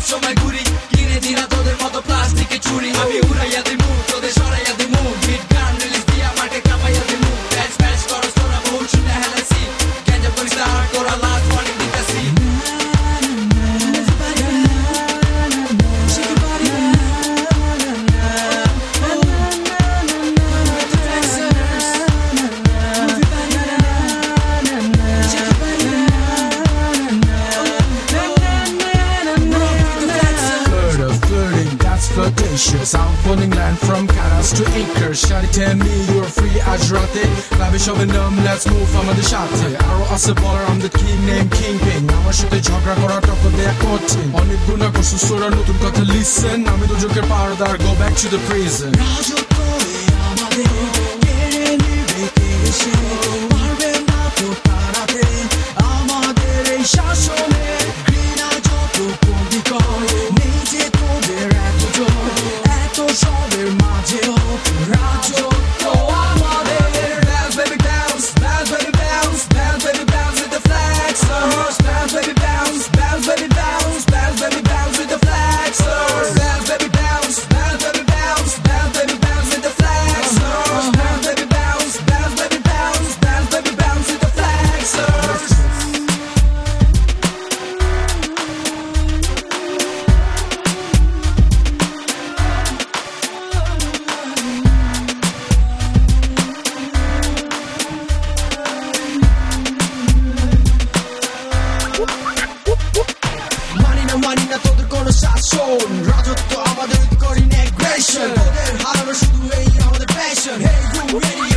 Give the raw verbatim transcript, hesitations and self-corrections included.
সময় ঘুরি কিনে দিনা তোদের মতো প্লাস্টিকে চুরি আমি উড়াইয়া দিমু তোদের সরাইয়া দিমু হিট গান রিলিজ দিয়া মাঠে কামাইয়া দিমু ব্যাচ ব্যাচ করস তোরা বহু শুনে হেলাইছি গ্যাঞ্জা করিস না হার্ড করা লাস্ট ওয়ার্নিং দিতেছি South Falling land from Caras to Acres. Shawty tell me you're free as rate. Lavish of a numb, let's move I'm the shot. Arrow as a baller, I'm the king named Kingpin. আমার সাথে ঝগড়া করা top দেয়া কঠিন অনেক গুণা করছো সোরা নতুন কথা লিসেন আমি তো জোকের পাওয়ারদার go back to the prison রাজত্ব আমাদের কেড়ে নিবে কে এসে পারবে না তো তাড়াতে আমাদের এই শাসনে ঘৃণা যত কমতি কয় নেই যে তোদের এত জয় এত সবের মাঝেও রাজত্ব আমাদের bounce baby bounce bounce baby bounce bounce baby bounce with the flags bounce baby bounce bounce baby bounce bounce baby bounce with the flags bounce baby bounce bounce baby bounce bounce baby bounce with the flags bounce baby bounce bounce baby bounce bounce baby bounce with the flags মানি না মানি না তোদের কোনো শাসন রাজত্ব আমাদের করি নেগ্রেশন তোদের হারানো শুধু এই আমাদের প্যাশন Hey you ready